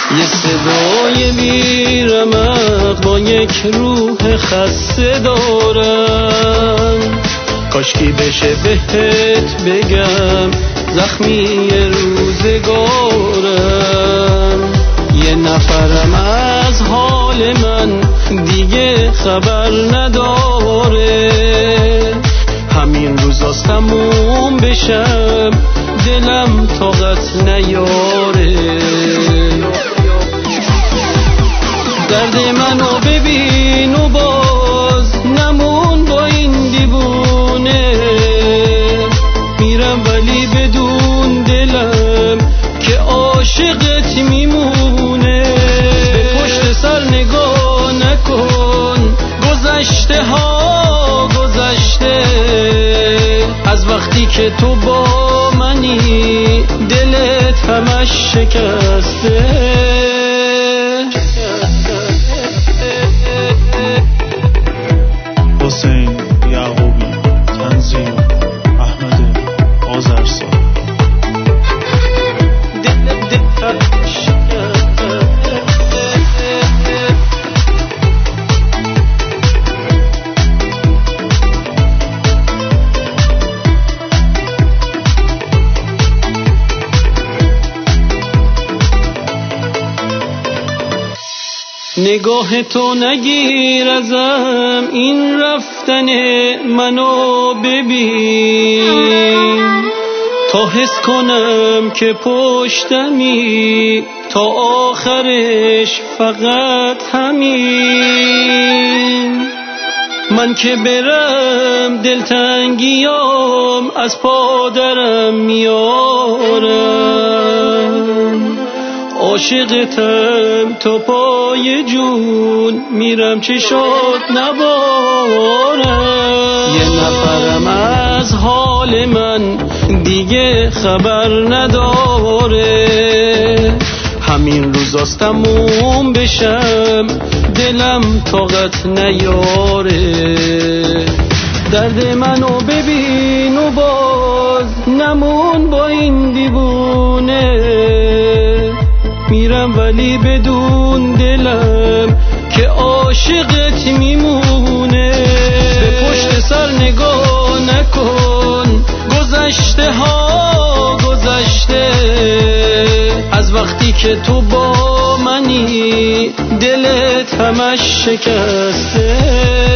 یه صدای بیرمق با یک روح خسته دارم، کاشکی بشه بهت بگم زخمی روزگارم. یه نفرم از حال من دیگه خبر نداره، همین روزاست تموم بشم دلم طاقت نیاره. درد منو ببین و باز نمون با این دیوونه، میرم ولی بدون دلم که عاشقت میمونه. به پشت سر نگاه نکن، گذشته ها گذشته، از وقتی که تو با منی دلت همش شکسته. حسین یعقوبی، تنظیم احمد آذرسا. نگاه تو نگیر ازم، این رفتن منو ببین، تا حس کنم که پشتمی تا آخرش فقط همین. من که برم دلتنگیام از پادرم میارم، عاشقتم تا پای جون میرم چشات نبارم. یه نفرم از حال من دیگه خبر نداره، همین روزاست تموم بشم دلم طاقت نیاره. درد منو ببین و باز نمون با این دیوونه، میرم ولی بدون دلم که عاشقت میمونه. به پشت سر نگاه نکن، گذشته ها گذشته، از وقتی که تو با منی دلت همش شکسته.